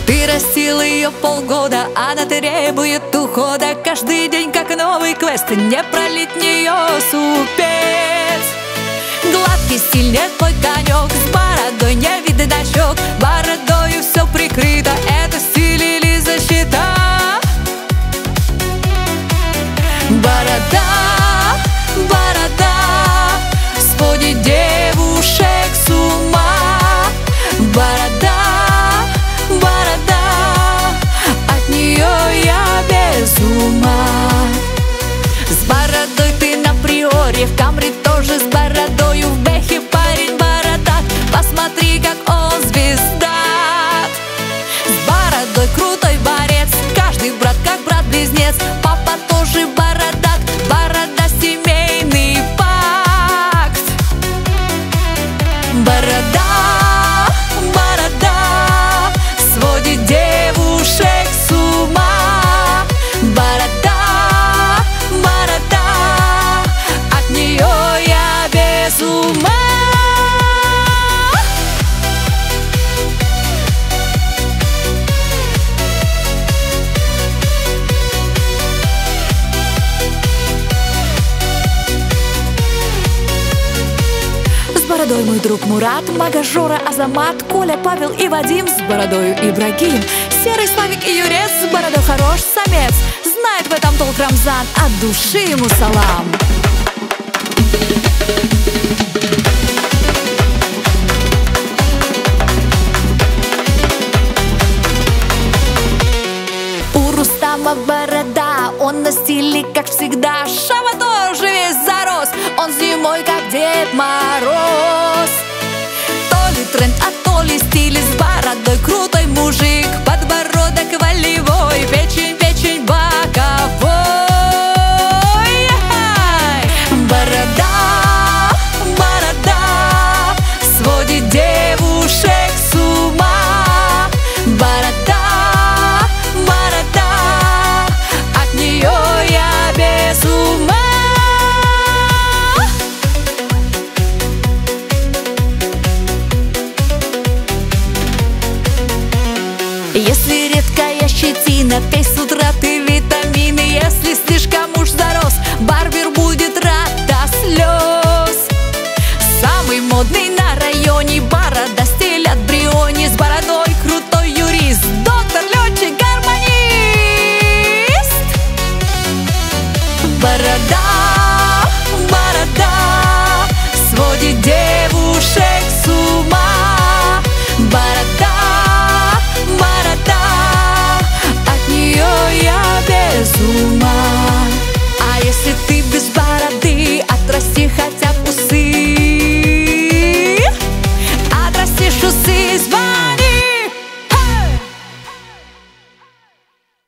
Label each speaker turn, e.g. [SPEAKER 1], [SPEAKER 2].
[SPEAKER 1] Ты растил ее полгода, она требует ухода. Каждый день как новый квест, не пролить в нее супец. Гладкий стиль не твой конек, с бородой не видно щек. Бородою все прикрыто, это стиль или защита? Борода, борода сводит девушек с ума. Борода, борода, от нее я без ума. С бородой ты на приоре, в Камри тоже с бородою, в Бэхе парень бородат. Посмотри, как он звезда. С бородой крутой борец, каждый брат как брат-близнец. Папа тоже бородат, борода семейный пакт. Борода, борода сводит девушек с ума. Борода, борода, от нее я без ума. С бородой мой друг Мурат, Мага Жора, Азамат, Коля, Павел и Вадим. С бородою Ибрагим, Серый, Славик и Юрец. С бородой хорош самец, знает в этом толк Рамзан. От души ему салам. У Рустама борода, он на стиле как всегда. Шава тоже весь зарос, он зимой как Дед Мороз. То ли тренд, а то ли стиль, с бородой крутой мужик. Подбородок волевой, печень боковой. Борода, борода сводит девушек с ума. Борода, борода, от нее я без ума. Если редкая щетина, пей с утра